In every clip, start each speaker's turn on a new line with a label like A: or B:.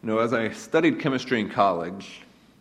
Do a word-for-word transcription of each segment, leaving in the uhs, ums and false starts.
A: You know, as I studied chemistry in college,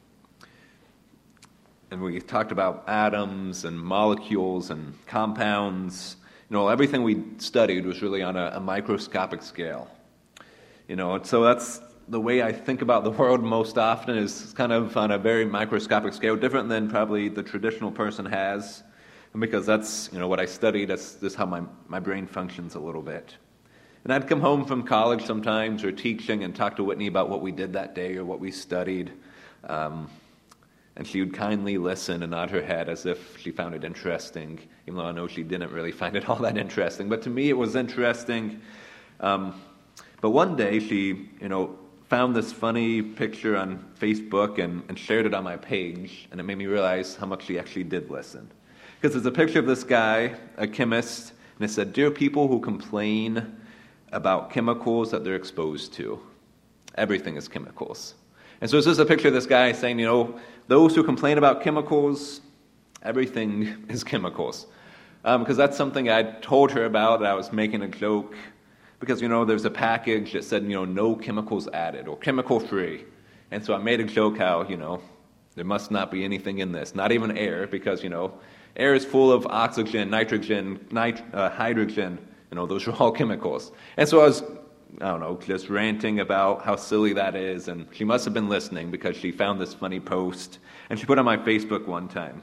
A: and we talked about atoms and molecules and compounds, you know, everything we studied was really on a, a microscopic scale. You know, and so that's the way I think about the world most often, is kind of on a very microscopic scale, different than probably the traditional person has, and because that's, you know, what I studied, that's just how my, my brain functions a little bit. And I'd come home from college sometimes or teaching and talk to Whitney about what we did that day or what we studied. Um, and she would kindly listen and nod her head as if she found it interesting, even though I know she didn't really find it all that interesting. But to me, it was interesting. Um, but one day she, you know, found this funny picture on Facebook and, and shared it on my page, and it made me realize how much she actually did listen. Because it's a picture of this guy, a chemist, and it said, "Dear people who complain about chemicals that they're exposed to. Everything is chemicals." And so it's just a picture of this guy saying, you know, those who complain about chemicals, everything is chemicals. Um, because that's something I told her about, that I was making a joke. Because, you know, there's a package that said, you know, no chemicals added or chemical free. And so I made a joke how, you know, there must not be anything in this, not even air, because, you know, air is full of oxygen, nitrogen, nit- uh, hydrogen. You know, those are all chemicals. And so I was, I don't know, just ranting about how silly that is, and she must have been listening because she found this funny post, and she put it on my Facebook one time.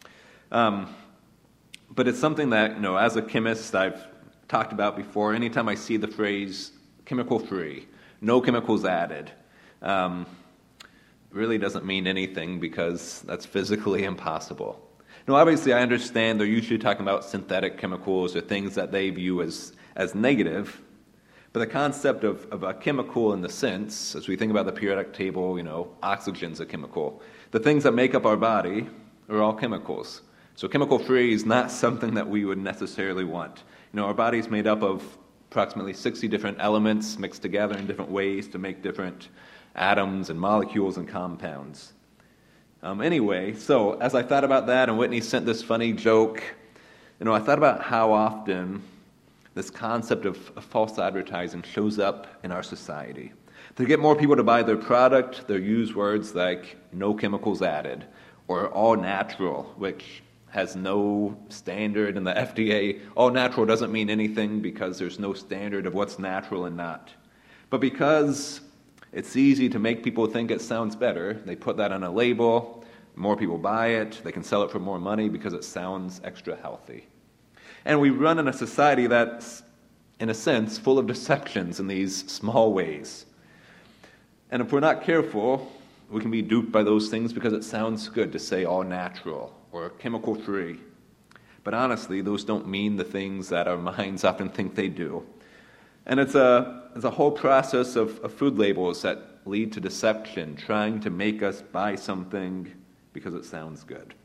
A: Um, but it's something that, you know, as a chemist, I've talked about before. Anytime I see the phrase chemical-free, no chemicals added, um, really doesn't mean anything because that's physically impossible. Now, obviously, I understand they're usually talking about synthetic chemicals or things that they view as, as negative, but the concept of, of a chemical in the sense, as we think about the periodic table, you know, oxygen's a chemical. The things that make up our body are all chemicals. So chemical-free is not something that we would necessarily want. You know, our body's made up of approximately sixty different elements mixed together in different ways to make different atoms and molecules and compounds. Um, anyway, so as I thought about that, and Whitney sent this funny joke, you know, I thought about how often this concept of, of false advertising shows up in our society. To get more people to buy their product, they'll use words like no chemicals added, or all natural, which has no standard in the F D A. All natural doesn't mean anything because there's no standard of what's natural and not. But because it's easy to make people think it sounds better, they put that on a label, more people buy it, they can sell it for more money because it sounds extra healthy. And we run in a society that's, in a sense, full of deceptions in these small ways. And if we're not careful, we can be duped by those things because it sounds good to say all natural or chemical-free. But honestly, those don't mean the things that our minds often think they do. And it's a, it's a whole process of, of food labels that lead to deception, trying to make us buy something because it sounds good.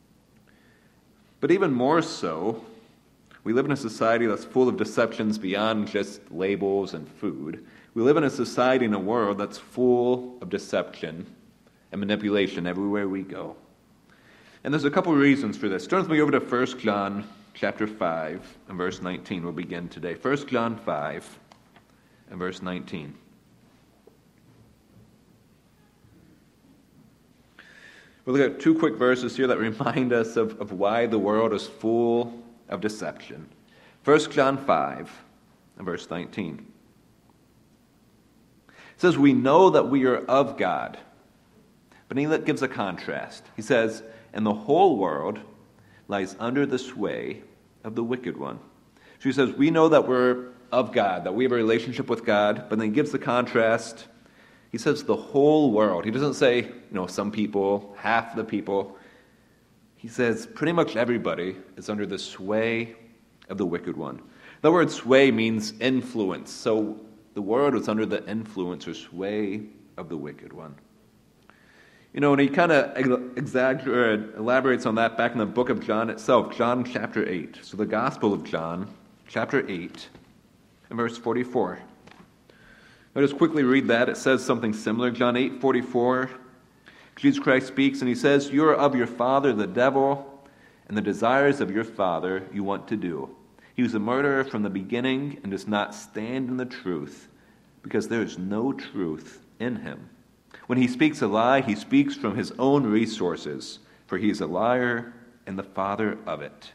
A: But even more so, we live in a society that's full of deceptions beyond just labels and food. We live in a society and a world that's full of deception and manipulation everywhere we go. And there's a couple reasons for this. Turn with me over to First John chapter five and verse nineteen. We'll begin today. First John five and verse nineteen. We'll look at two quick verses here that remind us of, of why the world is full of deception. First John five and verse nineteen. It says, "We know that we are of God." But he gives a contrast. He says, "And the whole world lies under the sway of the wicked one." So he says, we know that we're of God, that we have a relationship with God, but then he gives the contrast. He says the whole world. He doesn't say, you know, some people, half the people. He says pretty much everybody is under the sway of the wicked one. The word sway means influence. So the world is under the influence or sway of the wicked one. You know, and he kind of exaggerates, elaborates on that back in the book of John itself, John chapter eight. So the Gospel of John, chapter eight, and verse forty-four. I'll just quickly read that. It says something similar. John eight forty-four. Jesus Christ speaks, and he says, "You are of your father, the devil, and the desires of your father you want to do. He was a murderer from the beginning and does not stand in the truth, because there is no truth in him. When he speaks a lie, he speaks from his own resources, for he is a liar and the father of it.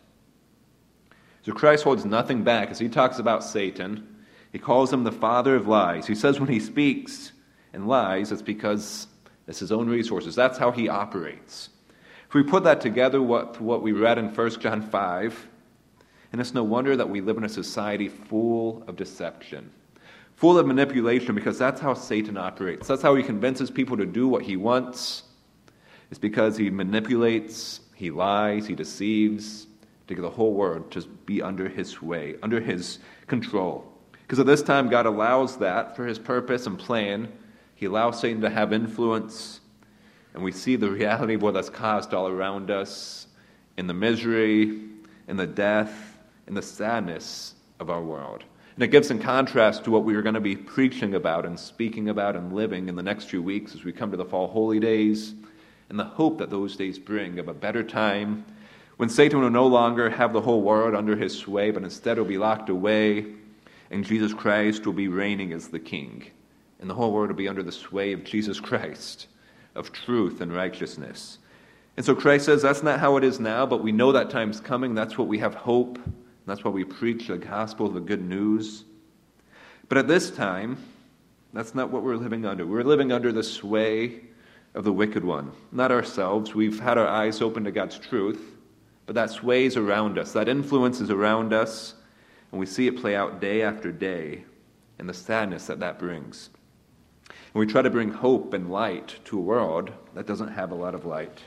A: So Christ holds nothing back as he talks about Satan. He calls him the father of lies. He says when he speaks and lies, it's because it's his own resources. That's how he operates. If we put that together with what we read in First John five, and it's no wonder that we live in a society full of deception, full of manipulation, because that's how Satan operates. That's how he convinces people to do what he wants. It's because he manipulates, he lies, he deceives, to get the whole world to be under his sway, under his control. Because at this time, God allows that for his purpose and plan. He allows Satan to have influence, and we see the reality of what that's caused all around us in the misery, in the death, in the sadness of our world. And it gives in contrast to what we are going to be preaching about and speaking about and living in the next few weeks as we come to the fall holy days, and the hope that those days bring of a better time when Satan will no longer have the whole world under his sway, but instead will be locked away, and Jesus Christ will be reigning as the King. And the whole world will be under the sway of Jesus Christ, of truth and righteousness. And so Christ says that's not how it is now, but we know that time's coming. That's what we have hope. That's why we preach the gospel, the good news. But at this time, that's not what we're living under. We're living under the sway of the wicked one, not ourselves. We've had our eyes open to God's truth, but that sway is around us. That influence is around us, and we see it play out day after day and the sadness that that brings. And we try to bring hope and light to a world that doesn't have a lot of light.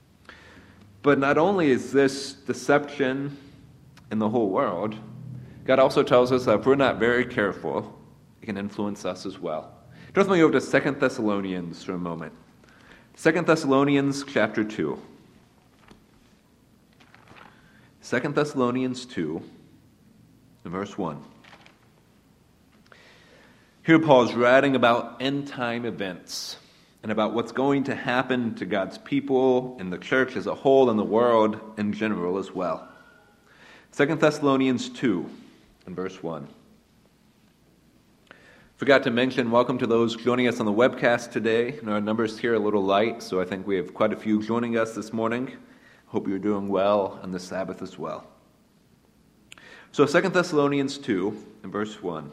A: But not only is this deception in the whole world, God also tells us that if we're not very careful, it can influence us as well. Turn with me over to Second Thessalonians for a moment. Second Thessalonians chapter two. Second Thessalonians two, and verse one. Here Paul is writing about end-time events and about what's going to happen to God's people and the church as a whole and the world in general as well. Second Thessalonians two, and verse one. Forgot to mention, welcome to those joining us on the webcast today. And our numbers here are a little light, so I think we have quite a few joining us this morning. Hope you're doing well on the Sabbath as well. So Second Thessalonians two, and verse one.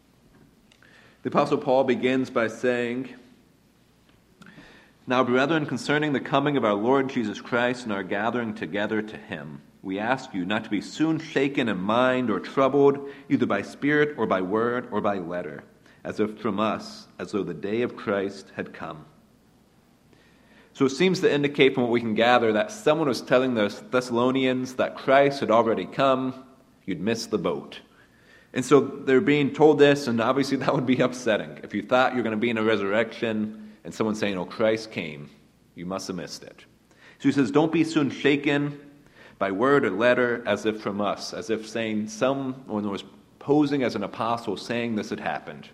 A: The Apostle Paul begins by saying, "Now, brethren, concerning the coming of our Lord Jesus Christ and our gathering together to him, we ask you not to be soon shaken in mind or troubled, either by spirit or by word or by letter, as if from us, as though the day of Christ had come." So it seems to indicate from what we can gather that someone was telling the Thessalonians that Christ had already come. You'd missed the boat. And so they're being told this, and obviously that would be upsetting. If you thought you're going to be in a resurrection and someone saying, "Oh, Christ came," you must have missed it. So he says, don't be soon shaken by word or letter as if from us, as if saying someone was posing as an apostle saying this had happened.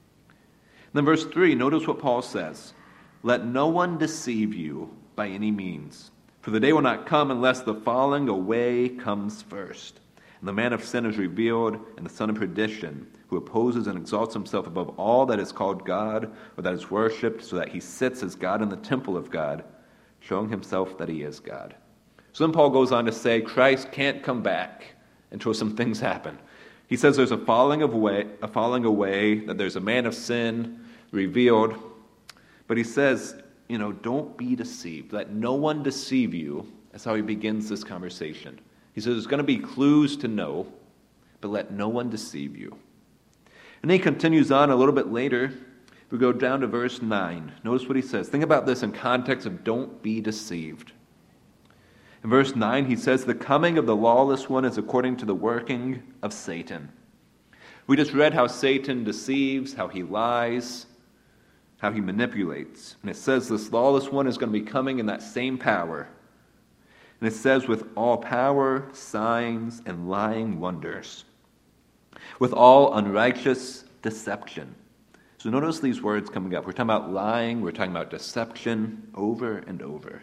A: And then verse three, notice what Paul says. "Let no one deceive you by any means, for the day will not come unless the falling away comes first. And the man of sin is revealed, and the son of perdition, who opposes and exalts himself above all that is called God or that is worshipped, so that he sits as God in the temple of God, showing himself that he is God." So then Paul goes on to say Christ can't come back until some things happen. He says there's a falling away, a falling away, that there's a man of sin revealed. But he says, you know, don't be deceived. Let no one deceive you. That's how he begins this conversation. He says there's going to be clues to know, but let no one deceive you. And then he continues on a little bit later. We go down to verse nine. Notice what he says. Think about this in context of don't be deceived. In verse nine, he says, "The coming of the lawless one is according to the working of Satan." We just read how Satan deceives, how he lies, how he manipulates. And it says this lawless one is going to be coming in that same power. And it says, with all power, signs, and lying wonders, with all unrighteous deception. So notice these words coming up. We're talking about lying, we're talking about deception over and over.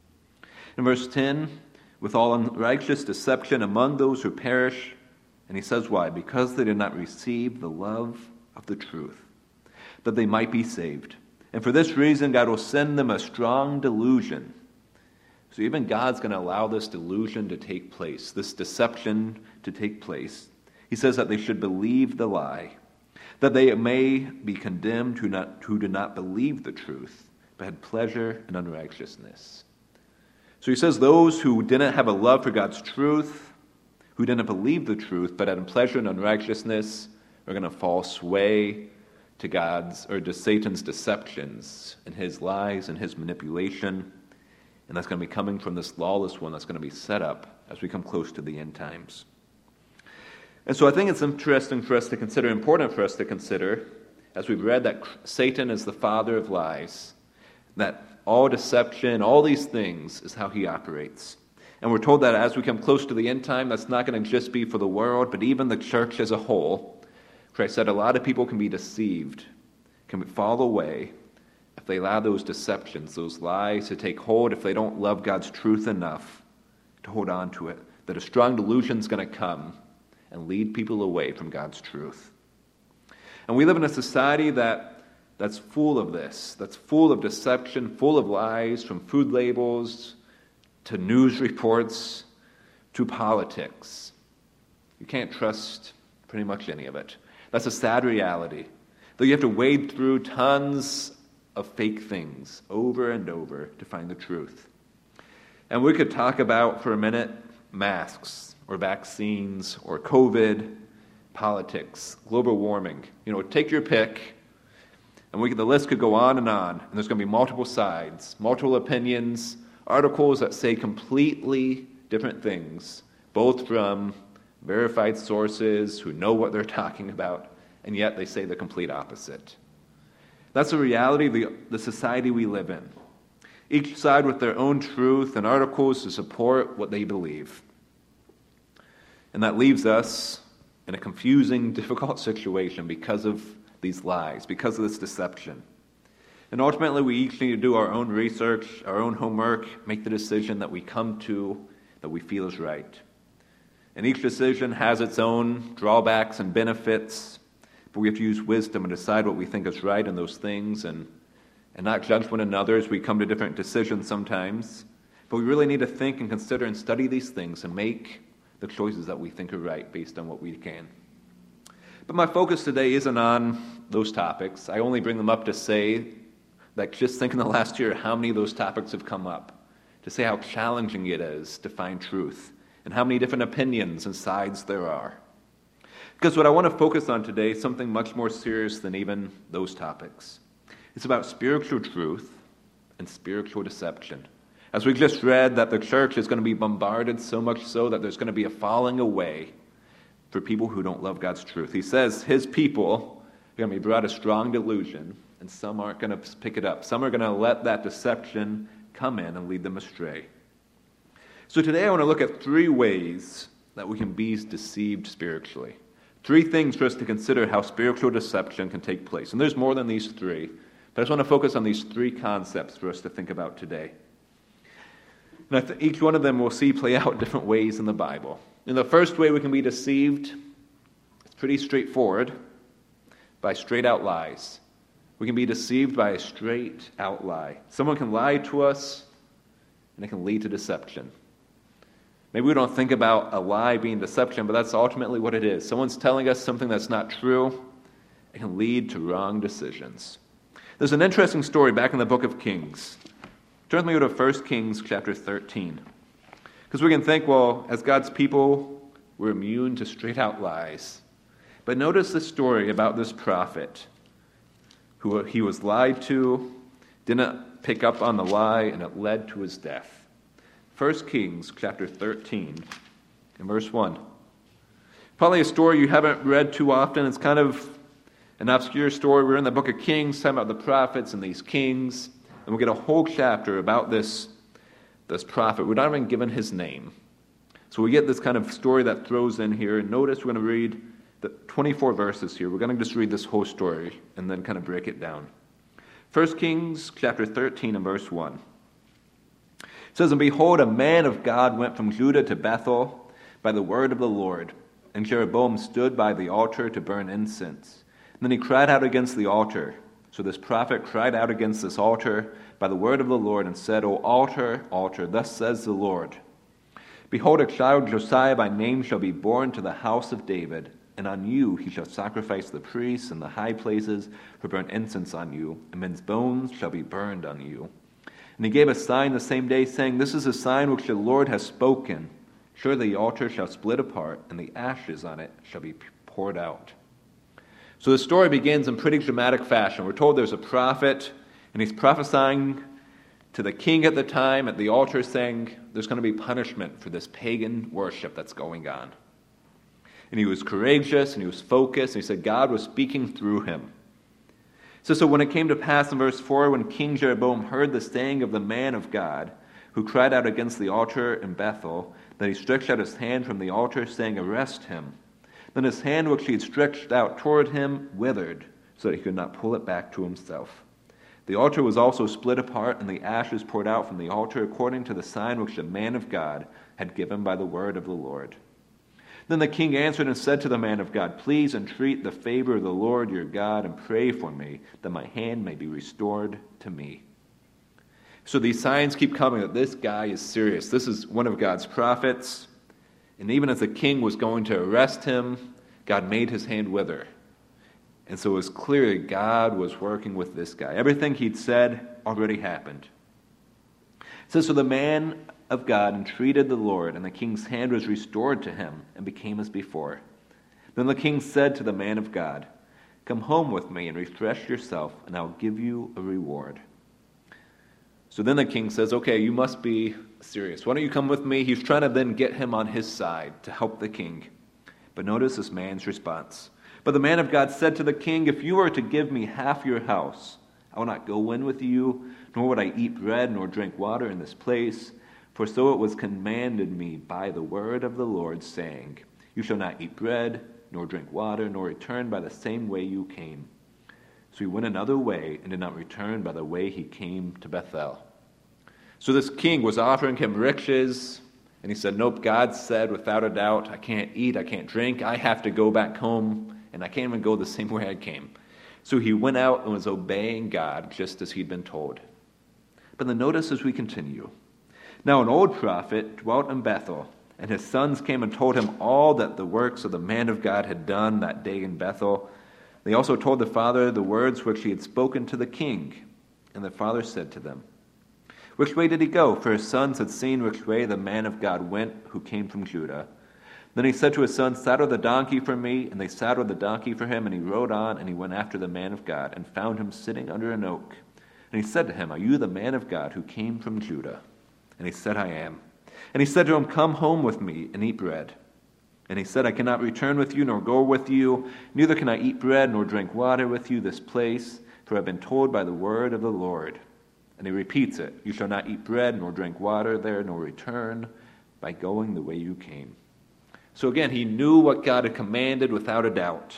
A: In verse ten, with all unrighteous deception among those who perish. And he says why? Because they did not receive the love of the truth, that they might be saved. And for this reason, God will send them a strong delusion. So even God's going to allow this delusion to take place, this deception to take place. He says that they should believe the lie, that they may be condemned who, not, who do not believe the truth, but had pleasure in unrighteousness. So he says those who didn't have a love for God's truth, who didn't believe the truth, but had pleasure in unrighteousness, are going to fall sway to God's, or to Satan's deceptions and his lies and his manipulation. And that's going to be coming from this lawless one that's going to be set up as we come close to the end times. And so I think it's interesting for us to consider, important for us to consider, as we've read that Satan is the father of lies, that all deception, all these things is how he operates. And we're told that as we come close to the end time, that's not going to just be for the world, but even the church as a whole. Christ said a lot of people can be deceived, can fall away, if they allow those deceptions, those lies to take hold, if they don't love God's truth enough to hold on to it, that a strong delusion is going to come and lead people away from God's truth. And we live in a society that that's full of this, that's full of deception, full of lies, from food labels to news reports to politics. You can't trust pretty much any of it. That's a sad reality. Though you have to wade through tons of fake things over and over to find the truth. And we could talk about, for a minute, masks or vaccines or COVID, politics, global warming. You know, take your pick, and we could, the list could go on and on, and there's going to be multiple sides, multiple opinions, articles that say completely different things, both from verified sources who know what they're talking about, and yet they say the complete opposite. That's the reality of the, the society we live in. Each side with their own truth and articles to support what they believe. And that leaves us in a confusing, difficult situation because of these lies, because of this deception. And ultimately, we each need to do our own research, our own homework, make the decision that we come to, that we feel is right. And each decision has its own drawbacks and benefits, but we have to use wisdom and decide what we think is right in those things, and, and not judge one another as we come to different decisions sometimes. But we really need to think and consider and study these things and make the choices that we think are right based on what we can. But my focus today isn't on those topics. I only bring them up to say that just think in the last year how many of those topics have come up, to say how challenging it is to find truth, and how many different opinions and sides there are. Because what I want to focus on today is something much more serious than even those topics. It's about spiritual truth and spiritual deception. As we just read, that the church is going to be bombarded so much so that there's going to be a falling away for people who don't love God's truth. He says his people are going to be brought a strong delusion, and some aren't going to pick it up. Some are going to let that deception come in and lead them astray. So today I want to look at three ways that we can be deceived spiritually. Three things for us to consider how spiritual deception can take place. And there's more than these three, but I just want to focus on these three concepts for us to think about today. And I think each one of them we'll see play out different ways in the Bible. And the first way we can be deceived, it's pretty straightforward, by straight out lies. We can be deceived by a straight out lie. Someone can lie to us, and it can lead to deception. Maybe we don't think about a lie being deception, but that's ultimately what it is. Someone's telling us something that's not true. It can lead to wrong decisions. There's an interesting story back in the book of Kings. Turn with me to First Kings chapter thirteen. Because we can think, well, as God's people, we're immune to straight out lies. But notice the story about this prophet who he was lied to, didn't pick up on the lie, and it led to his death. First Kings chapter thirteen and verse one. Probably a story you haven't read too often. It's kind of an obscure story. We're in the book of Kings, talking about the prophets and these kings. And we get a whole chapter about this, this prophet. We're not even given his name. So we get this kind of story that throws in here. And notice we're going to read the twenty-four verses here. We're going to just read this whole story and then kind of break it down. First Kings chapter thirteen and verse one. It says, "And behold, a man of God went from Judah to Bethel by the word of the Lord. And Jeroboam stood by the altar to burn incense. And then he cried out against the altar, So this prophet cried out against this altar by the word of the Lord and said, O altar, altar, thus says the Lord, behold, a child Josiah by name shall be born to the house of David, and on you he shall sacrifice the priests in the high places for burnt incense on you, and men's bones shall be burned on you. And he gave a sign the same day, saying, This is a sign which the Lord has spoken. Surely the altar shall split apart, and the ashes on it shall be poured out. So the story begins in pretty dramatic fashion. We're told there's a prophet, and he's prophesying to the king at the time at the altar, saying there's going to be punishment for this pagan worship that's going on. And he was courageous, and he was focused, and he said God was speaking through him. So, so when it came to pass in verse four, when King Jeroboam heard the saying of the man of God, who cried out against the altar in Bethel, that he stretched out his hand from the altar, saying, Arrest him. Then his hand which he had stretched out toward him withered, so that he could not pull it back to himself. The altar was also split apart, and the ashes poured out from the altar, according to the sign which the man of God had given by the word of the Lord. Then the king answered and said to the man of God, Please entreat the favor of the Lord your God, and pray for me, that my hand may be restored to me. So these signs keep coming that this guy is serious. This is one of God's prophets. And even as the king was going to arrest him, God made his hand wither. And so it was clear that God was working with this guy. Everything he'd said already happened. It says, So the man of God entreated the Lord, and the king's hand was restored to him, and became as before. Then the king said to the man of God, Come home with me, and refresh yourself, and I'll give you a reward. So then the king says, Okay, you must be serious. Why don't you come with me? He's trying to then get him on his side to help the king. But notice this man's response. But the man of God said to the king, If you were to give me half your house, I will not go in with you, nor would I eat bread nor drink water in this place. For so it was commanded me by the word of the Lord, saying, You shall not eat bread, nor drink water, nor return by the same way you came. So he went another way, and did not return by the way he came to Bethel. So this king was offering him riches, and he said, Nope, God said without a doubt, I can't eat, I can't drink, I have to go back home, and I can't even go the same way I came. So he went out and was obeying God, just as he'd been told. But then notice as we continue. Now an old prophet dwelt in Bethel, and his sons came and told him all that the works of the man of God had done that day in Bethel. They also told the father the words which he had spoken to the king. And the father said to them, Which way did he go? For his sons had seen which way the man of God went, who came from Judah. Then he said to his sons, Saddle the donkey for me. And they saddled the donkey for him, and he rode on, and he went after the man of God, and found him sitting under an oak. And he said to him, Are you the man of God who came from Judah? And he said, I am. And he said to him, Come home with me and eat bread. And he said, I cannot return with you, nor go with you, neither can I eat bread nor drink water with you this place, for I have been told by the word of the Lord. And he repeats it, You shall not eat bread nor drink water there, nor return by going the way you came. So again, he knew what God had commanded without a doubt.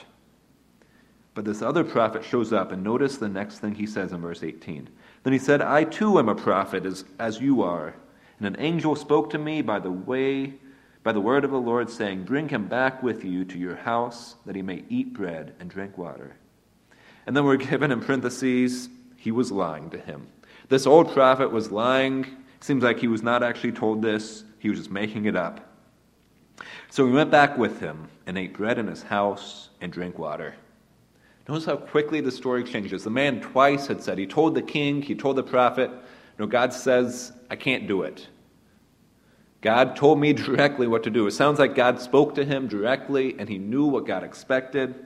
A: But this other prophet shows up, and notice the next thing he says in verse eighteen. Then he said, I too am a prophet, as, as you are. And an angel spoke to me by the way, by the word of the Lord, saying, Bring him back with you to your house, that he may eat bread and drink water. And then we're given in parentheses, he was lying to him. This old prophet was lying. Seems like he was not actually told this. He was just making it up. So he went back with him and ate bread in his house and drank water. Notice how quickly the story changes. The man twice had said, he told the king, he told the prophet, no, God says, I can't do it. God told me directly what to do. It sounds like God spoke to him directly, and he knew what God expected.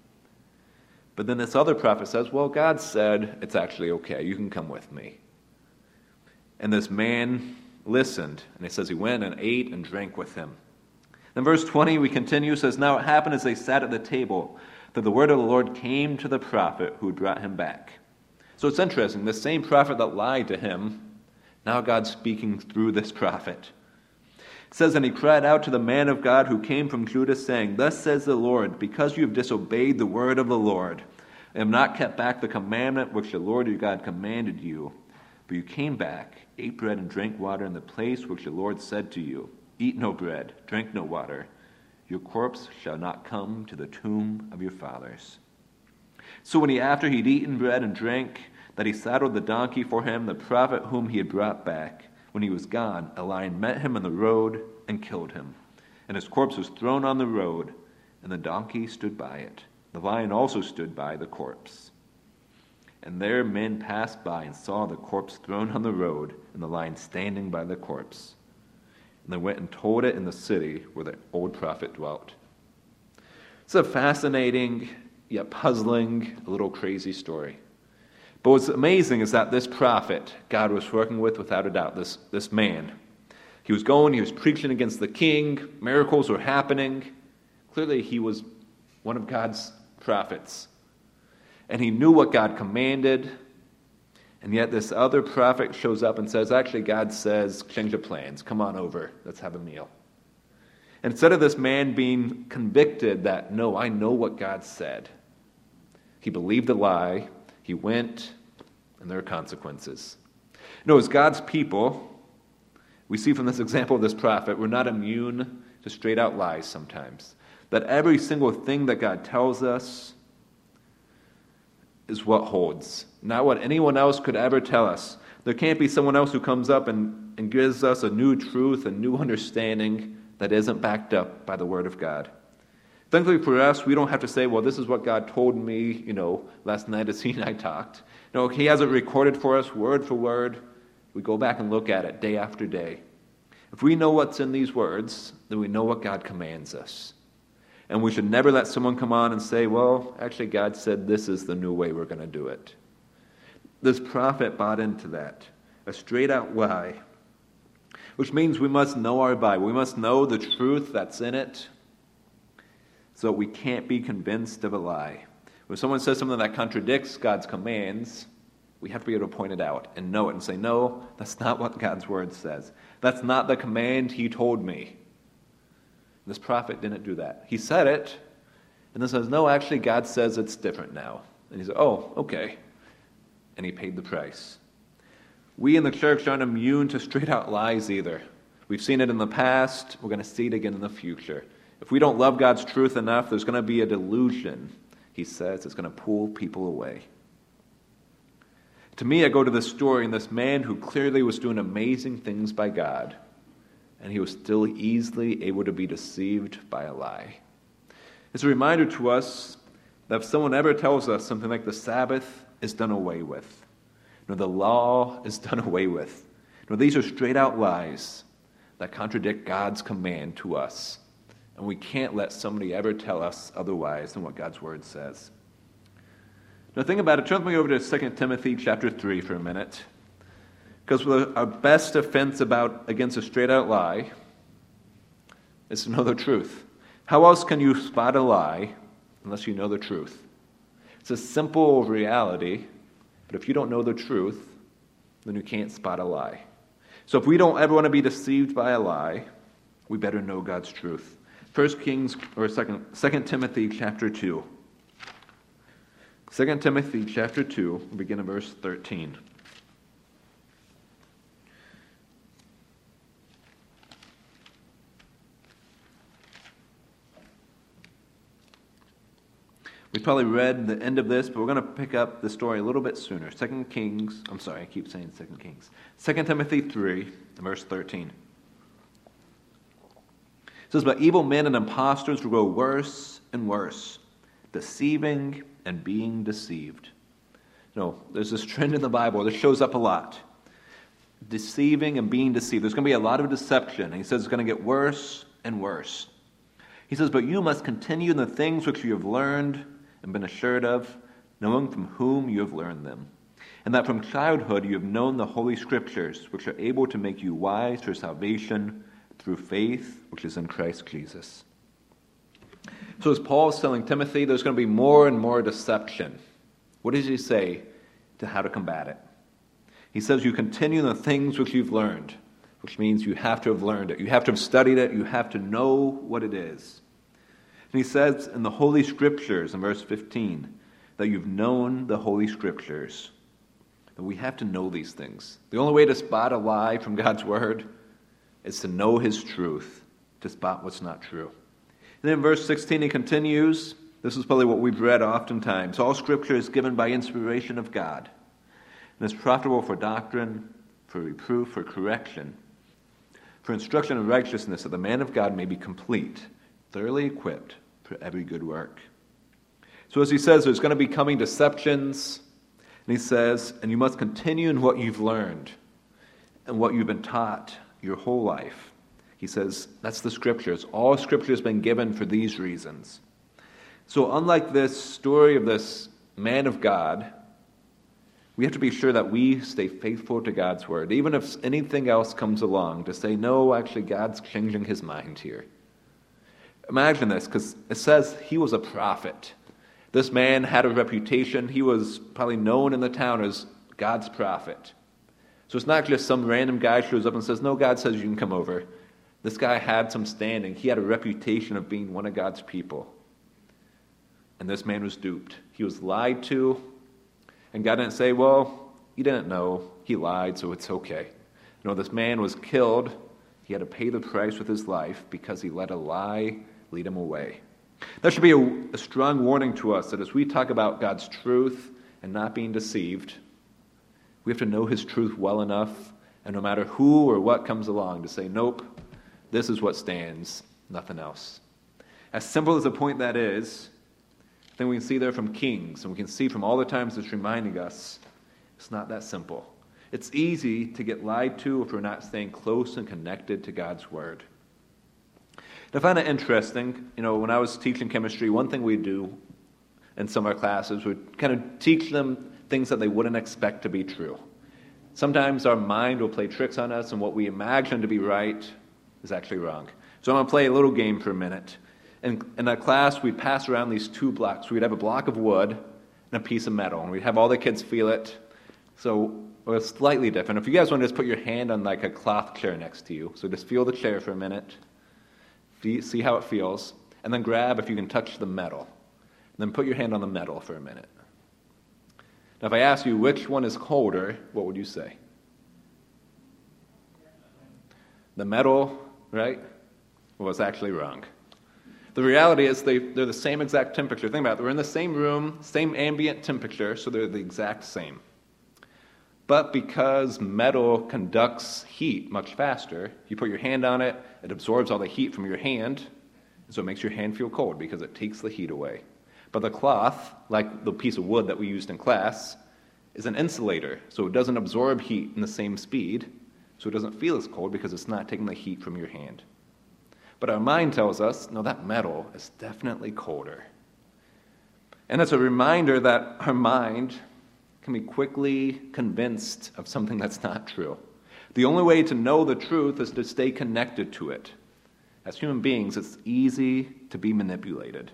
A: But then this other prophet says, well, God said, it's actually okay. You can come with me. And this man listened, and it says he went and ate and drank with him. Then verse twenty, we continue, says, Now it happened as they sat at the table, that the word of the Lord came to the prophet who had brought him back. So it's interesting, the same prophet that lied to him, now God's speaking through this prophet. It says, And he cried out to the man of God who came from Judah, saying, Thus says the Lord, because you have disobeyed the word of the Lord, and have not kept back the commandment which the Lord your God commanded you, but you came back, ate bread and drank water in the place which the Lord said to you, Eat no bread, drink no water. Your corpse shall not come to the tomb of your fathers. So when he, after he'd eaten bread and drank, that he saddled the donkey for him, the prophet whom he had brought back. When he was gone, a lion met him on the road and killed him. And his corpse was thrown on the road, and the donkey stood by it. The lion also stood by the corpse. And there men passed by and saw the corpse thrown on the road, and the lion standing by the corpse. And they went and told it in the city where the old prophet dwelt. It's a fascinating, yet puzzling, a little crazy story. But what's amazing is that this prophet God was working with, without a doubt, this, this man. He was going, he was preaching against the king, miracles were happening. Clearly he was one of God's prophets. And he knew what God commanded. And yet this other prophet shows up and says, actually God says, change of plans, come on over, let's have a meal. And instead of this man being convicted that, no, I know what God said, he believed the lie, he went, and there are consequences. You know, as God's people, we see from this example of this prophet, we're not immune to straight out lies sometimes. That every single thing that God tells us is what holds, not what anyone else could ever tell us. There can't be someone else who comes up and, and gives us a new truth, a new understanding that isn't backed up by the Word of God. Thankfully for us, we don't have to say, well, this is what God told me, you know, last night as he and I talked. No, he has it recorded for us, word for word. We go back and look at it day after day. If we know what's in these words, then we know what God commands us. And we should never let someone come on and say, well, actually God said this is the new way we're going to do it. This prophet bought into that, a straight out lie, which means we must know our Bible. We must know the truth that's in it, so we can't be convinced of a lie. When someone says something that contradicts God's commands, we have to be able to point it out and know it and say, no, that's not what God's word says. That's not the command he told me. This prophet didn't do that. He said it, and then says, no, actually God says it's different now. And he said, oh, okay. And he paid the price. We in the church aren't immune to straight out lies either. We've seen it in the past. We're going to see it again in the future. If we don't love God's truth enough, there's going to be a delusion, he says, it's going to pull people away. To me, I go to this story and this man who clearly was doing amazing things by God, and he was still easily able to be deceived by a lie. It's a reminder to us that if someone ever tells us something like the Sabbath is done away with, or the law is done away with, or these are straight out lies that contradict God's command to us. And we can't let somebody ever tell us otherwise than what God's word says. Now think about it. Turn with me over to Second Timothy chapter three for a minute. Because our best defense about against a straight-out lie is to know the truth. How else can you spot a lie unless you know the truth? It's a simple reality, but if you don't know the truth, then you can't spot a lie. So if we don't ever want to be deceived by a lie, we better know God's truth. First Kings, or second, Second Timothy chapter two. Second Timothy chapter two, we'll begin in verse thirteen. We probably read the end of this, but we're going to pick up the story a little bit sooner. Second Kings, I'm sorry, I keep saying Second Kings. Second Timothy three, verse thirteen. It says, but evil men and impostors will grow worse and worse, deceiving and being deceived. You know, there's this trend in the Bible that shows up a lot. Deceiving and being deceived. There's going to be a lot of deception. And he says it's going to get worse and worse. He says, but you must continue in the things which you have learned and been assured of, knowing from whom you have learned them, and that from childhood you have known the Holy Scriptures, which are able to make you wise for salvation through faith which is in Christ Jesus. So as Paul is telling Timothy, there's going to be more and more deception. What does he say to how to combat it? He says you continue in the things which you've learned, which means you have to have learned it. You have to have studied it. You have to know what it is. And he says in the Holy Scriptures, in verse fifteen, that you've known the Holy Scriptures. That we have to know these things. The only way to spot a lie from God's Word is to know His truth, to spot what's not true. And then in verse sixteen he continues, This is probably what we've read oftentimes. All Scripture is given by inspiration of God, and is profitable for doctrine, for reproof, for correction, for instruction in righteousness, that the man of God may be complete, thoroughly equipped for every good work. So as he says, there's going to be coming deceptions, and he says, and you must continue in what you've learned and what you've been taught your whole life. He says, that's the Scriptures. All Scripture has been given for these reasons. So unlike this story of this man of God, we have to be sure that we stay faithful to God's word, even if anything else comes along, to say, no, actually, God's changing his mind here. Imagine this, because it says he was a prophet. This man had a reputation. He was probably known in the town as God's prophet. So it's not just some random guy shows up and says, no, God says you can come over. This guy had some standing. He had a reputation of being one of God's people. And this man was duped. He was lied to. And God didn't say, well, he didn't know. He lied, so it's okay. No, this man was killed. He had to pay the price with his life because he let a lie lead him away. That should be a, a strong warning to us that as we talk about God's truth and not being deceived, we have to know his truth well enough, and no matter who or what comes along, to say, nope, this is what stands, nothing else. As simple as a point that is, I think we can see there from Kings, and we can see from all the times it's reminding us, it's not that simple. It's easy to get lied to if we're not staying close and connected to God's word. I find it interesting, you know, when I was teaching chemistry, one thing we do in some of our classes would kind of teach them things that they wouldn't expect to be true. Sometimes our mind will play tricks on us, and what we imagine to be right is actually wrong. So I'm going to play a little game for a minute. In, in that class, we'd pass around these two blocks. We'd have a block of wood and a piece of metal, and we'd have all the kids feel it. So it was slightly different. If you guys want to just put your hand on like a cloth chair next to you, so just feel the chair for a minute, see how it feels, and then grab if you can touch the metal. And then put your hand on the metal for a minute. Now if I ask you which one is colder, what would you say? The metal, right? Well, it's actually wrong. The reality is they, they're the same exact temperature. Think about it. We're in the same room, same ambient temperature, so they're the exact same. But because metal conducts heat much faster, you put your hand on it, it absorbs all the heat from your hand, and so it makes your hand feel cold because it takes the heat away. But the cloth, like the piece of wood that we used in class, is an insulator, so it doesn't absorb heat in the same speed, so it doesn't feel as cold because it's not taking the heat from your hand. But our mind tells us, no, that metal is definitely colder. And it's a reminder that our mind can be quickly convinced of something that's not true. The only way to know the truth is to stay connected to it. As human beings, it's easy to be manipulated.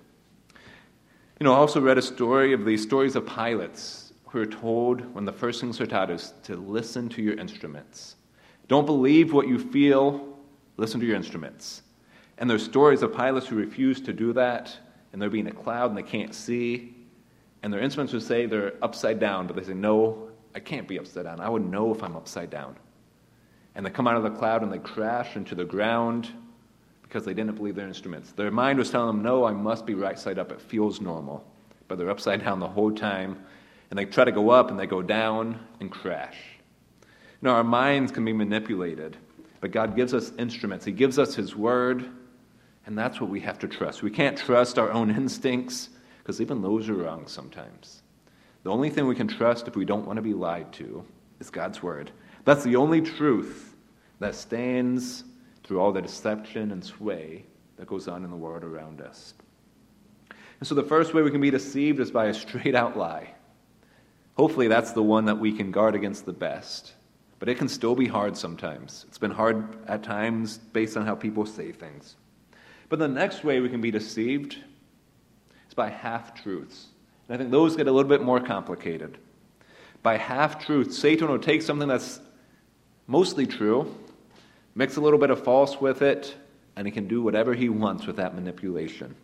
A: You know, I also read a story of these stories of pilots who are told when the first things are taught is to listen to your instruments. Don't believe what you feel, listen to your instruments. And there's stories of pilots who refuse to do that, and they're being a cloud and they can't see, and their instruments would say they're upside down, but they say, no, I can't be upside down. I would know if I'm upside down. And they come out of the cloud and they crash into the ground because they didn't believe their instruments. Their mind was telling them, no, I must be right side up. It feels normal. But they're upside down the whole time, and they try to go up and they go down and crash. You know, our minds can be manipulated, but God gives us instruments. He gives us his word, and that's what we have to trust. We can't trust our own instincts, because even those are wrong sometimes. The only thing we can trust if we don't want to be lied to is God's word. That's the only truth that stands through all the deception and sway that goes on in the world around us. And so the first way we can be deceived is by a straight-out lie. Hopefully that's the one that we can guard against the best. But it can still be hard sometimes. It's been hard at times based on how people say things. But the next way we can be deceived is by half-truths. And I think those get a little bit more complicated. By half-truths, Satan will take something that's mostly true, mix a little bit of false with it, and he can do whatever he wants with that manipulation.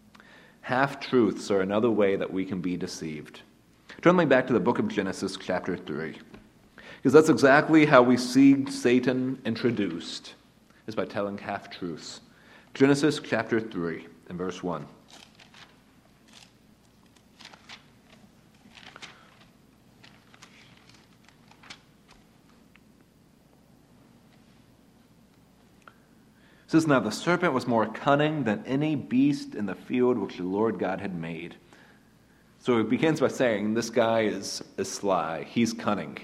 A: Half-truths are another way that we can be deceived. Turn me back to the book of Genesis, chapter three. Because that's exactly how we see Satan introduced, is by telling half-truths. Genesis chapter three, and verse one. says, now the serpent was more cunning than any beast in the field which the Lord God had made. So it begins by saying, this guy is, is sly. He's cunning.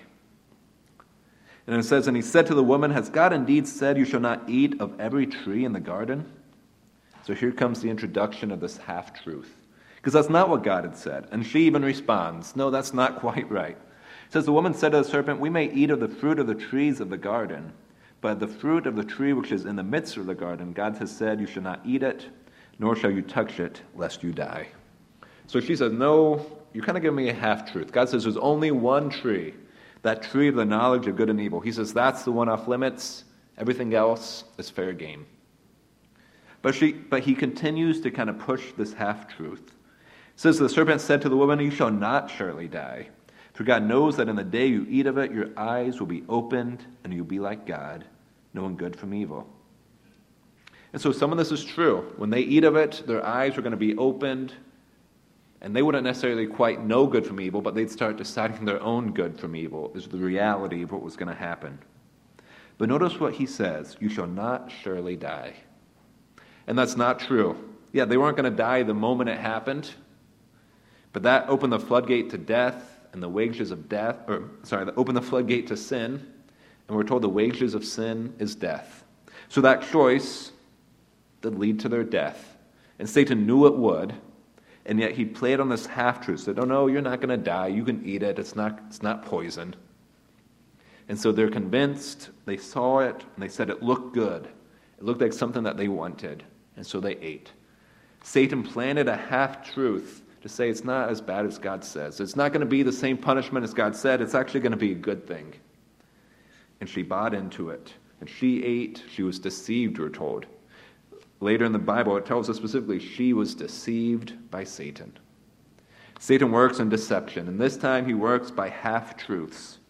A: And it says, and he said to the woman, has God indeed said you shall not eat of every tree in the garden? So here comes the introduction of this half-truth. Because that's not what God had said. And she even responds, no, that's not quite right. It says, the woman said to the serpent, we may eat of the fruit of the trees of the garden, but the fruit of the tree which is in the midst of the garden, God has said, you shall not eat it, nor shall you touch it, lest you die. So she says, no, you're kind of giving me a half-truth. God says there's only one tree, that tree of the knowledge of good and evil. He says that's the one off limits. Everything else is fair game. But she, but he continues to kind of push this half-truth. It says, the serpent said to the woman, you shall not surely die. For God knows that in the day you eat of it, your eyes will be opened, and you'll be like God, knowing good from evil. And so some of this is true. When they eat of it, their eyes are going to be opened, and they wouldn't necessarily quite know good from evil, but they'd start deciding their own good from evil is the reality of what was going to happen. But notice what he says, you shall not surely die. And that's not true. Yeah, they weren't going to die the moment it happened, but that opened the floodgate to death and the wages of death, or sorry, that opened the floodgate to sin, and we're told the wages of sin is death. So that choice did lead to their death. And Satan knew it would, and yet he played on this half-truth. Said, oh no, you're not going to die. You can eat it. It's not, it's not poison. And so they're convinced. They saw it, and they said it looked good. It looked like something that they wanted, and so they ate. Satan planted a half-truth to say it's not as bad as God says. It's not going to be the same punishment as God said. It's actually going to be a good thing. And she bought into it. And she ate. She was deceived, we're told. Later in the Bible, it tells us specifically she was deceived by Satan. Satan works in deception, and this time he works by half-truths.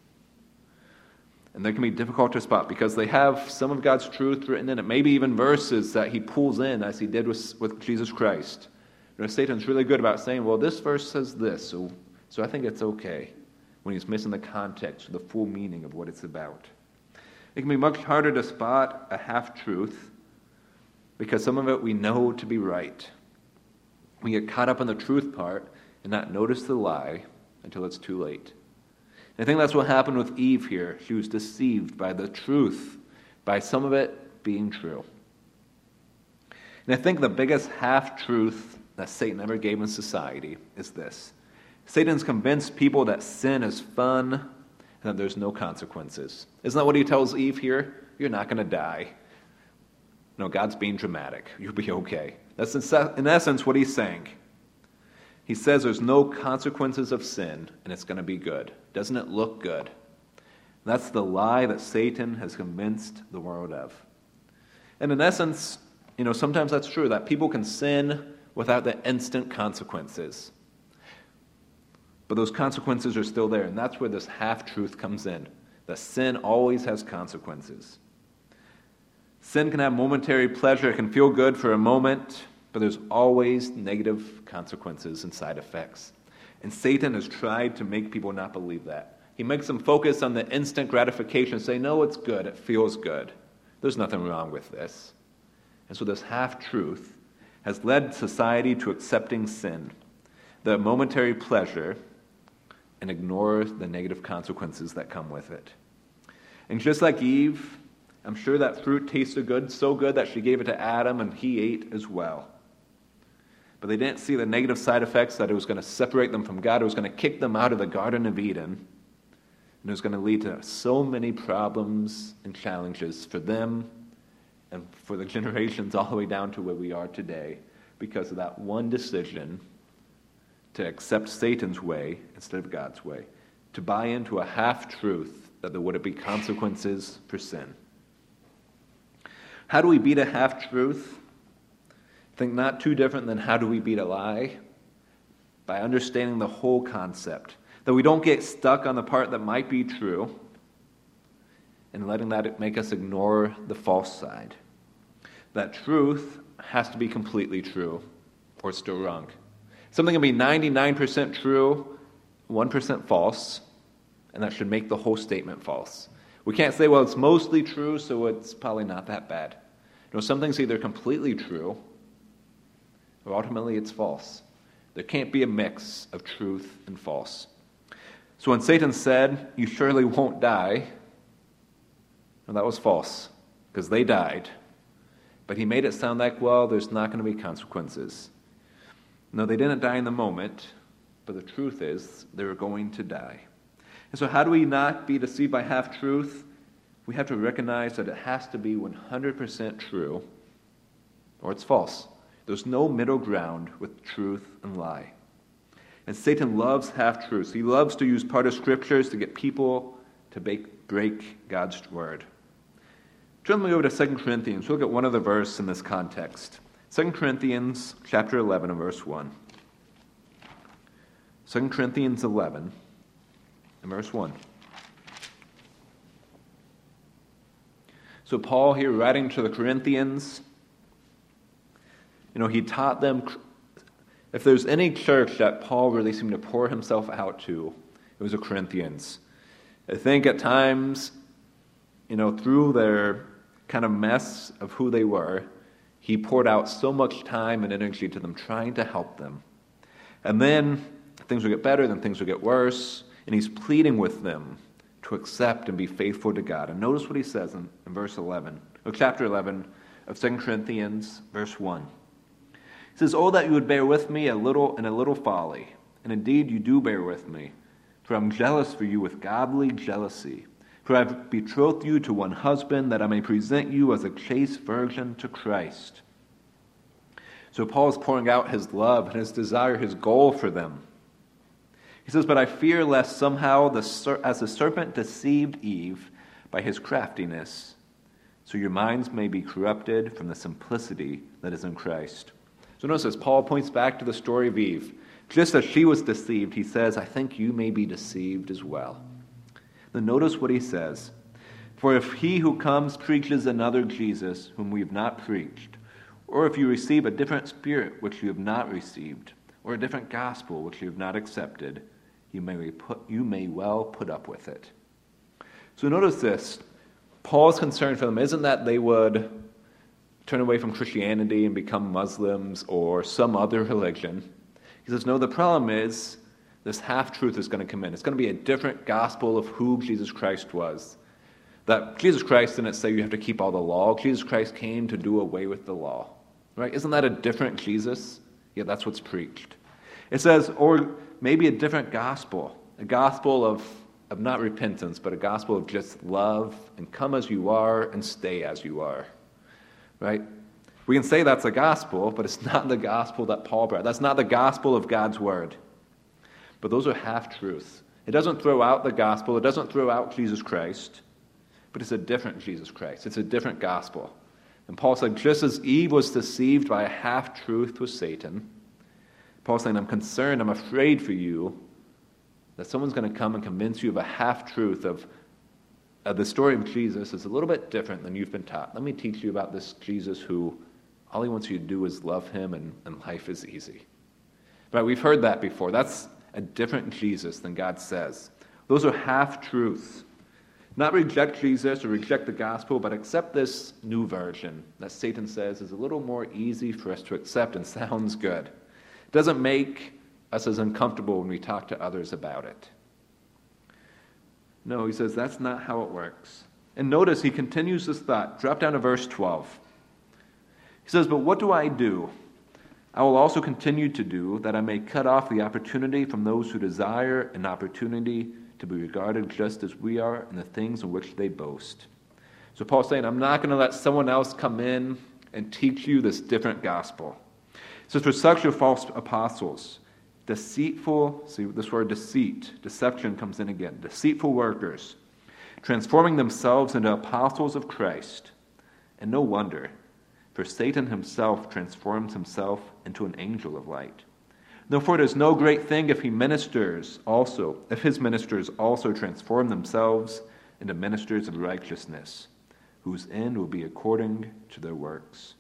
A: And they can be difficult to spot because they have some of God's truth written in it, maybe even verses that he pulls in as he did with, with Jesus Christ. You know, Satan's really good about saying, well, this verse says this, so, so I think it's okay, when he's missing the context or the full meaning of what it's about. It can be much harder to spot a half-truth because some of it we know to be right. We get caught up in the truth part and not notice the lie until it's too late. And I think that's what happened with Eve here. She was deceived by the truth, by some of it being true. And I think the biggest half-truth that Satan ever gave in society is this. Satan's convinced people that sin is fun and that there's no consequences. Isn't that what he tells Eve here? You're not going to die. No, God's being dramatic. You'll be okay. That's in essence what he's saying. He says there's no consequences of sin and it's going to be good. Doesn't it look good? That's the lie that Satan has convinced the world of. And in essence, you know, sometimes that's true, that people can sin without the instant consequences. But those consequences are still there, and that's where this half-truth comes in. That sin always has consequences. Sin can have momentary pleasure, it can feel good for a moment, but there's always negative consequences and side effects. And Satan has tried to make people not believe that. He makes them focus on the instant gratification, say, no, it's good, it feels good. There's nothing wrong with this. And so this half-truth has led society to accepting sin, the momentary pleasure, and ignore the negative consequences that come with it. And just like Eve, I'm sure that fruit tasted good, so good that she gave it to Adam and he ate as well. But they didn't see the negative side effects, that it was going to separate them from God, it was going to kick them out of the Garden of Eden, and it was going to lead to so many problems and challenges for them and for the generations all the way down to where we are today because of that one decision to accept Satan's way instead of God's way, to buy into a half-truth that there wouldn't be consequences for sin. How do we beat a half-truth? I think not too different than how do we beat a lie? By understanding the whole concept, that we don't get stuck on the part that might be true and letting that make us ignore the false side. That truth has to be completely true or it's still wrong. Something can be ninety-nine percent true, one percent false, and that should make the whole statement false. We can't say, well, it's mostly true, so it's probably not that bad. You know, something's either completely true or ultimately it's false. There can't be a mix of truth and false. So when Satan said, "You surely won't die," well, that was false, because they died. But he made it sound like, well, there's not going to be consequences. No, they didn't die in the moment, but the truth is they were going to die. And so how do we not be deceived by half-truth? We have to recognize that it has to be one hundred percent true, or it's false. There's no middle ground with truth and lie. And Satan loves half-truths. He loves to use part of scriptures to get people to break, break God's word. Turn me over to Second Corinthians. We'll look at one other verse in this context. Second Corinthians chapter eleven and verse one. Second Corinthians eleven and verse one. So Paul here writing to the Corinthians, you know, he taught them, if there's any church that Paul really seemed to pour himself out to, it was the Corinthians. I think at times, you know, through their kind of mess of who they were, he poured out so much time and energy to them, trying to help them. And then things would get better, then things would get worse, and he's pleading with them to accept and be faithful to God. And notice what he says in, in verse eleven, or chapter eleven of Second Corinthians, verse one. He says, "Oh, that you would bear with me a little in a little folly, and indeed you do bear with me, for I'm jealous for you with godly jealousy. For I have betrothed you to one husband, that I may present you as a chaste virgin to Christ." So Paul is pouring out his love and his desire, his goal for them. He says, "But I fear lest somehow, the ser- as the serpent deceived Eve by his craftiness, so your minds may be corrupted from the simplicity that is in Christ." So notice as Paul points back to the story of Eve, just as she was deceived, he says, I think you may be deceived as well. Then notice what he says. "For if he who comes preaches another Jesus, whom we have not preached, or if you receive a different spirit which you have not received, or a different gospel which you have not accepted, you may, put, you may well put up with it." So notice this. Paul's concern for them isn't that they would turn away from Christianity and become Muslims or some other religion. He says, no, the problem is this half-truth is going to come in. It's going to be a different gospel of who Jesus Christ was. That Jesus Christ didn't say you have to keep all the law. Jesus Christ came to do away with the law. Right? Isn't that a different Jesus? Yeah, that's what's preached. It says, or maybe a different gospel. A gospel of, of not repentance, but a gospel of just love and come as you are and stay as you are. Right? We can say that's a gospel, but it's not the gospel that Paul brought. That's not the gospel of God's word. But those are half-truths. It doesn't throw out the gospel. It doesn't throw out Jesus Christ. But it's a different Jesus Christ. It's a different gospel. And Paul said, just as Eve was deceived by a half-truth with Satan, Paul's saying, I'm concerned, I'm afraid for you that someone's going to come and convince you of a half-truth of, of the story of Jesus is a little bit different than you've been taught. Let me teach you about this Jesus who all he wants you to do is love him and, and life is easy. Right? We've heard that before. That's a different Jesus than God says. Those are half-truths. Not reject Jesus or reject the gospel, but accept this new version that Satan says is a little more easy for us to accept and sounds good. It doesn't make us as uncomfortable when we talk to others about it. No, he says that's not how it works. And notice he continues this thought. Drop down to verse twelve. He says, but what do I do? I will also continue to do, that I may cut off the opportunity from those who desire an opportunity to be regarded just as we are in the things in which they boast. So Paul's saying, I'm not going to let someone else come in and teach you this different gospel. It says, for such are false apostles, deceitful, see this word deceit, deception comes in again, deceitful workers, transforming themselves into apostles of Christ. And no wonder, for Satan himself transforms himself into an angel of light. Therefore it is no great thing if he ministers also, if his ministers also transform themselves into ministers of righteousness, whose end will be according to their works.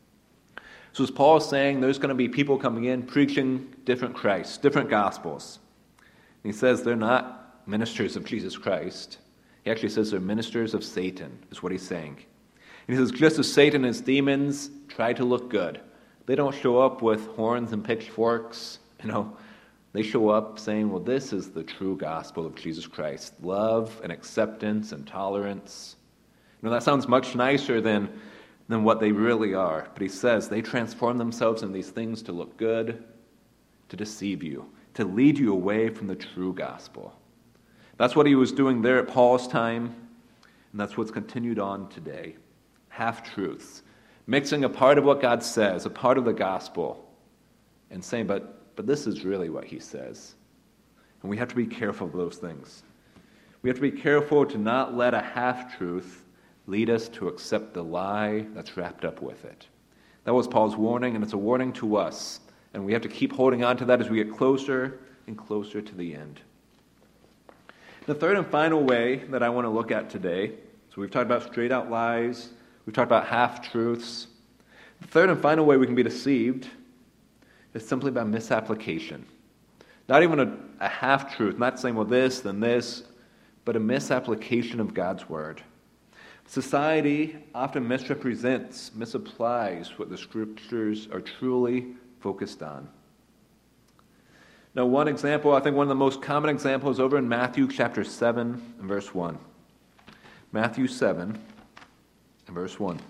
A: So as Paul is saying, there's going to be people coming in preaching different Christs, different gospels. And he says they're not ministers of Jesus Christ. He actually says they're ministers of Satan, is what he's saying. And he says, just as Satan and his demons try to look good. They don't show up with horns and pitchforks, you know. They show up saying, well, this is the true gospel of Jesus Christ. Love and acceptance and tolerance. You know, that sounds much nicer than, than what they really are. But he says they transform themselves in these things to look good, to deceive you, to lead you away from the true gospel. That's what he was doing there at Paul's time, and that's what's continued on today. Half-truths, mixing a part of what God says, a part of the gospel, and saying, but but this is really what he says. And we have to be careful of those things. We have to be careful to not let a half-truth lead us to accept the lie that's wrapped up with it. That was Paul's warning, and it's a warning to us. And we have to keep holding on to that as we get closer and closer to the end. The third and final way that I want to look at today, so we've talked about straight-out lies, we've talked about half-truths. The third and final way we can be deceived is simply by misapplication. Not even a, a half-truth, not saying, well, this, then this, but a misapplication of God's word. Society often misrepresents, misapplies what the scriptures are truly focused on. Now, one example, I think one of the most common examples over in Matthew chapter seven and verse one. Matthew seven and verse one.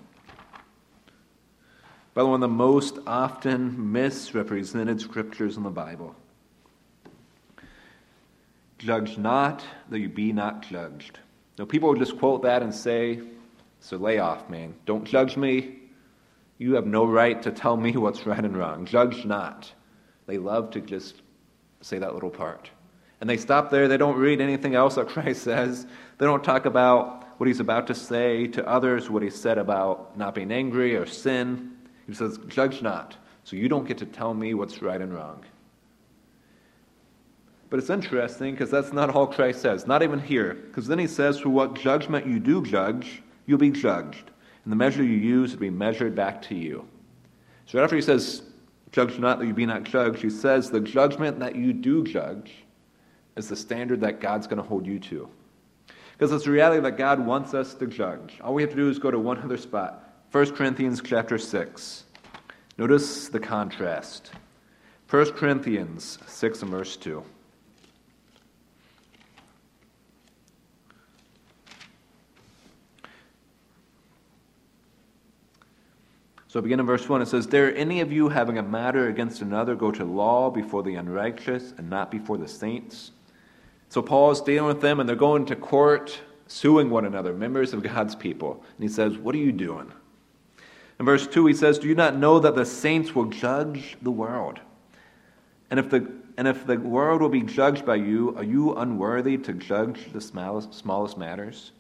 A: By one of the most often misrepresented scriptures in the Bible. Judge not, that you be not judged. Now, people will just quote that and say, so lay off, man. Don't judge me. You have no right to tell me what's right and wrong. Judge not. They love to just say that little part. And they stop there. They don't read anything else that Christ says. They don't talk about what he's about to say to others, what he said about not being angry or sin. He says, judge not, so you don't get to tell me what's right and wrong. But it's interesting because that's not all Christ says, not even here. Because then he says, for what judgment you do judge, you'll be judged. And the measure you use will be measured back to you. So right after he says, judge not that you be not judged, he says the judgment that you do judge is the standard that God's going to hold you to. Because it's the reality that God wants us to judge. All we have to do is go to one other spot. First Corinthians chapter six. Notice the contrast. First Corinthians six and verse two. So begin in verse one. It says, dare any of you having a matter against another go to law before the unrighteous and not before the saints? So Paul is dealing with them and they're going to court, suing one another, members of God's people. And he says, what are you doing? In verse two, he says, do you not know that the saints will judge the world? And if the and if the world will be judged by you, are you unworthy to judge the smallest, smallest matters?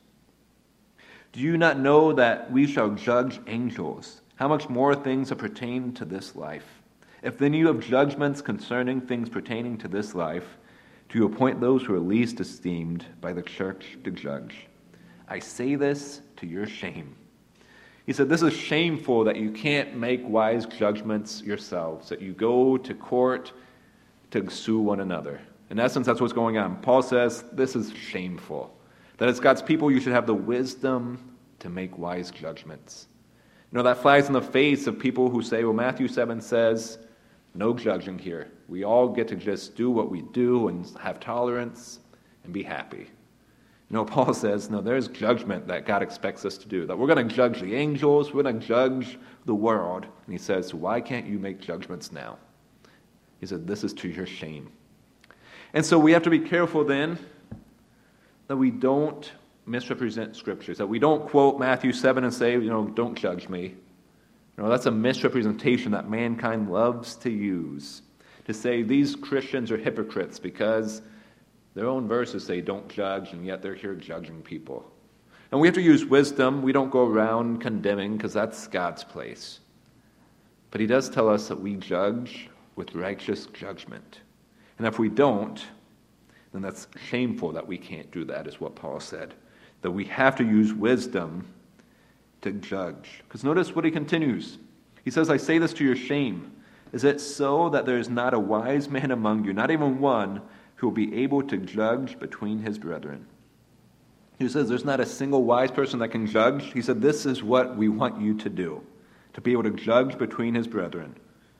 A: Do you not know that we shall judge angels? How much more things that pertain to this life? If then you have judgments concerning things pertaining to this life, do you appoint those who are least esteemed by the church to judge? I say this to your shame. He said, this is shameful that you can't make wise judgments yourselves, that you go to court to sue one another. In essence, that's what's going on. Paul says, this is shameful. That as God's people, you should have the wisdom to make wise judgments. You know, that flies in the face of people who say, well, Matthew seven says, no judging here. We all get to just do what we do and have tolerance and be happy. You know, Paul says, no, there's judgment that God expects us to do, that we're going to judge the angels, we're going to judge the world. And he says, why can't you make judgments now? He said, this is to your shame. And so we have to be careful then that we don't misrepresent scriptures, that we don't quote Matthew seven and say, you know, don't judge me. You know, that's a misrepresentation that mankind loves to use, to say these Christians are hypocrites because their own verses say don't judge, and yet they're here judging people. And we have to use wisdom. We don't go around condemning because that's God's place. But he does tell us that we judge with righteous judgment. And if we don't, then that's shameful that we can't do that, is what Paul said. That we have to use wisdom to judge. Because notice what he continues. He says, I say this to your shame. Is it so that there is not a wise man among you, not even one, who will be able to judge between his brethren? He says there's not a single wise person that can judge. He said this is what we want you to do, to be able to judge between his brethren.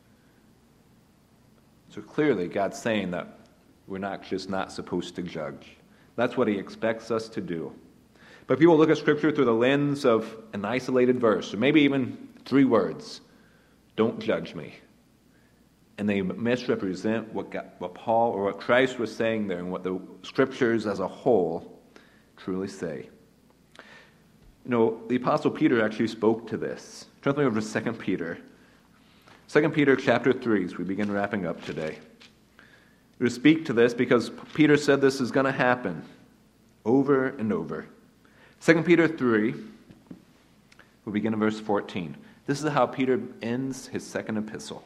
A: So clearly God's saying that we're not just not supposed to judge. That's what he expects us to do. But people look at Scripture through the lens of an isolated verse, or maybe even three words. Don't judge me. And they misrepresent what, God, what Paul or what Christ was saying there and what the Scriptures as a whole truly say. You know, the Apostle Peter actually spoke to this. Turn me over to Second Peter. Second Peter chapter three, as we begin wrapping up today. We speak to this because Peter said this is going to happen over and over. Second Peter three, we'll begin in verse fourteen. This is how Peter ends his second epistle.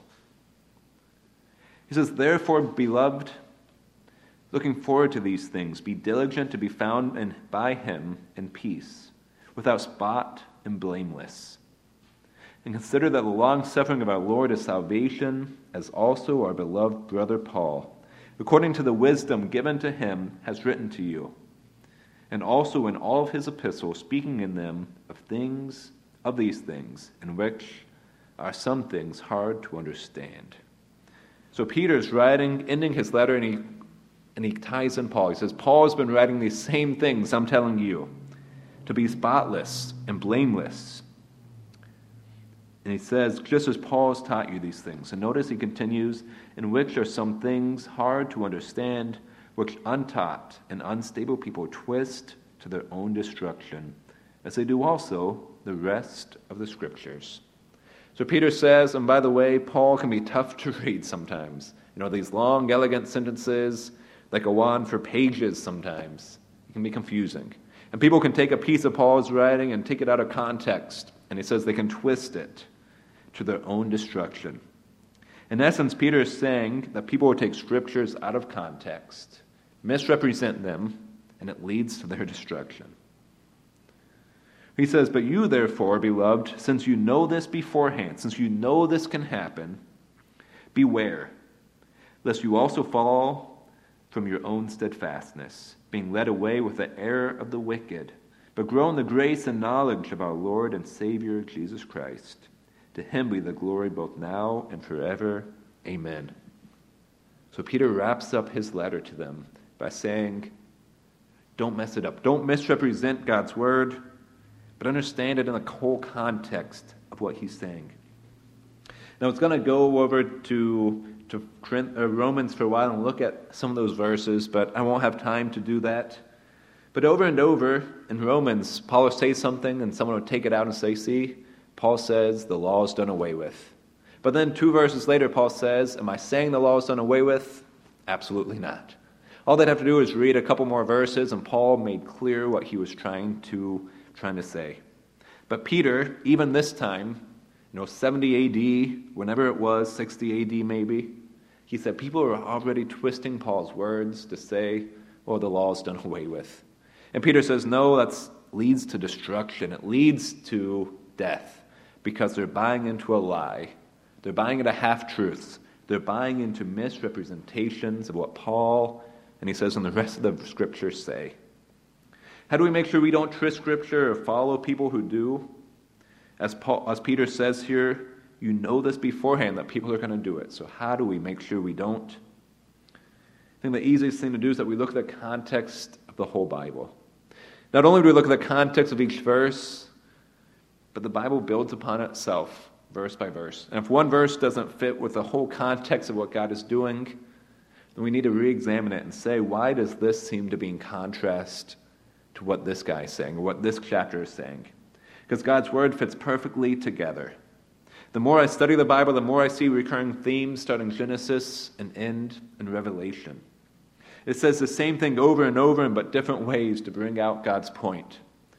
A: He says, "Therefore, beloved, looking forward to these things, be diligent to be found in, by him in peace, without spot and blameless. And consider that the long-suffering of our Lord is salvation, as also our beloved brother Paul, according to the wisdom given to him, has written to you, and also in all of his epistles, speaking in them of things, of these things, in which are some things hard to understand." So Peter's writing, ending his letter, and he and he ties in Paul. He says, Paul has been writing these same things I'm telling you, to be spotless and blameless. And he says, just as Paul has taught you these things. And notice he continues, in which are some things hard to understand, which untaught and unstable people twist to their own destruction, as they do also the rest of the Scriptures. So Peter says, and by the way, Paul can be tough to read sometimes. You know, these long, elegant sentences that go on for pages sometimes. It can be confusing. And people can take a piece of Paul's writing and take it out of context. And he says they can twist it to their own destruction. In essence, Peter is saying that people will take Scriptures out of context, misrepresent them, and it leads to their destruction. He says, "But you, therefore, beloved, since you know this beforehand, since you know this can happen, beware, lest you also fall from your own steadfastness, being led away with the error of the wicked, but grow in the grace and knowledge of our Lord and Savior, Jesus Christ. To him be the glory both now and forever. Amen." So Peter wraps up his letter to them by saying, don't mess it up. Don't misrepresent God's word, but understand it in the whole context of what he's saying. Now, it's going to go over to, to Romans for a while and look at some of those verses, but I won't have time to do that. But over and over in Romans, Paul will say something and someone will take it out and say, see, Paul says the law is done away with. But then two verses later, Paul says, am I saying the law is done away with? Absolutely not. All they'd have to do is read a couple more verses, and Paul made clear what he was trying to trying to say. But Peter, even this time, you know, seventy A D, whenever it was, sixty A D maybe, he said people are already twisting Paul's words to say, oh, the law is done away with. And Peter says, no, that leads to destruction. It leads to death because they're buying into a lie. They're buying into half-truths. They're buying into misrepresentations of what Paul, and he says, and the rest of the Scriptures say. How do we make sure we don't twist Scripture or follow people who do? As Paul, as Peter says here, you know this beforehand that people are going to do it. So how do we make sure we don't? I think the easiest thing to do is that we look at the context of the whole Bible. Not only do we look at the context of each verse, but the Bible builds upon itself, verse by verse. And if one verse doesn't fit with the whole context of what God is doing, then we need to re-examine it and say, why does this seem to be in contrast to what this guy is saying, or what this chapter is saying? Because God's word fits perfectly together. The more I study the Bible, the more I see recurring themes starting Genesis and end in Revelation. It says the same thing over and over in but different ways to bring out God's point.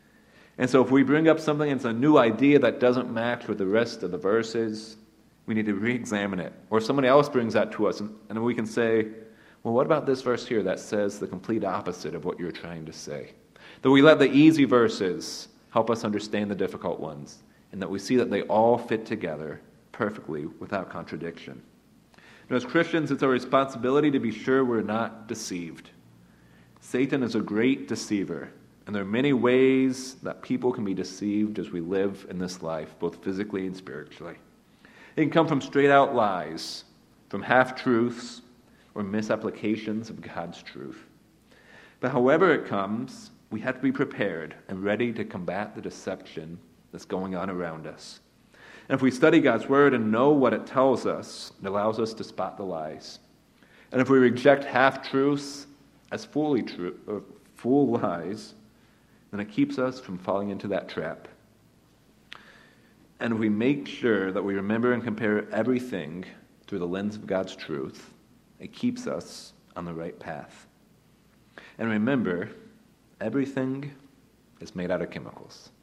A: And so if we bring up something that's a new idea that doesn't match with the rest of the verses, we need to re-examine it. Or somebody else brings that to us, and, and we can say, well, what about this verse here that says the complete opposite of what you're trying to say? That we let the easy verses help us understand the difficult ones, and that we see that they all fit together perfectly without contradiction. And as Christians, it's our responsibility to be sure we're not deceived. Satan is a great deceiver, And there are many ways that people can be deceived as we live in this life, both physically and spiritually. It can come from straight-out lies, from half-truths, or misapplications of God's truth. But however it comes, we have to be prepared and ready to combat the deception that's going on around us. And if we study God's word and know what it tells us, it allows us to spot the lies. And if we reject half-truths as fully true, or full lies, then it keeps us from falling into that trap. And if we make sure that we remember and compare everything through the lens of God's truth, it keeps us on the right path. And remember, everything is made out of chemicals.